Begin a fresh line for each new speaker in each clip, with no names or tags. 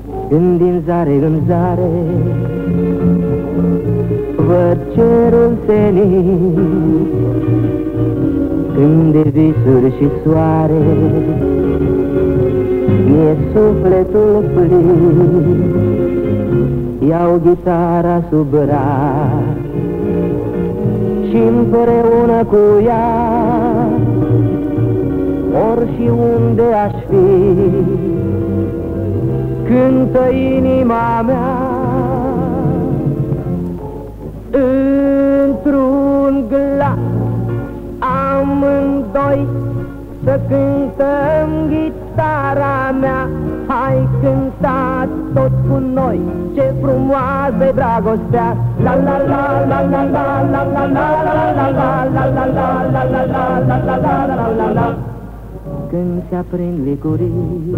Când din zare în zare văd cerul senin, când de visuri și soare mi-e sufletul plin, iau gitara sub braț și împreună cu ea, ori și unde aș fi, cântă inima mea. Într-un glas amândoi să cântăm gitara mea. Hai, cântați tot cu noi, ce frumoasă-i dragostea. La la la la la la la la la la la la la la la la la la. Când se aprind licurici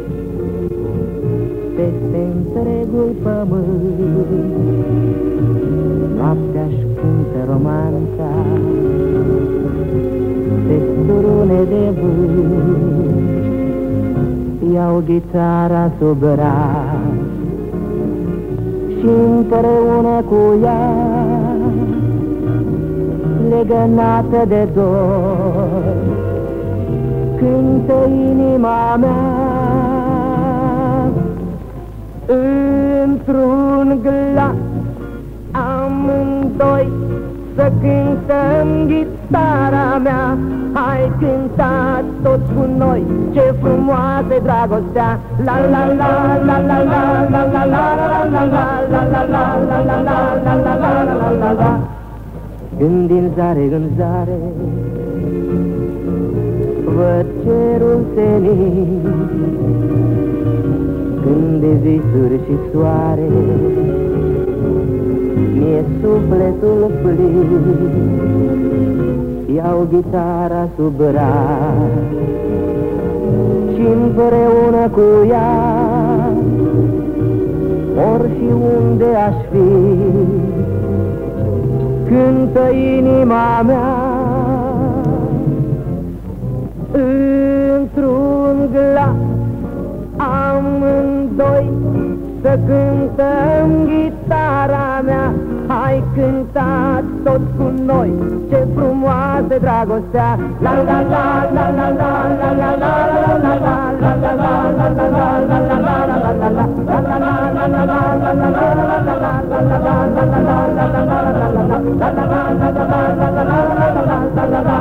peste întregul pământ, noaptea-și cântă romanța pe strune de vânt. Iau gitara sub braț și împreună cu ea, legănată de dor, cântă inima mea. Într-un glas amândoi să cântăm gitara mea. Hai, cântați toți cu noi, ce frumoasă-i dragostea. La la la la la la la la la la la la la la la la la la. Când din zare în zare văd cerul senin, când de visuri și soare mi-e sufletul plin, iau gitara sub braț și împreună cu ea, ori și unde aș fi, cântă inima mea. Într-un glas amândoi să cântăm gitara mea. Hai, cântați toți cu noi, ce frumoasă dragostea. La la la la la la la la la la la la la la la la.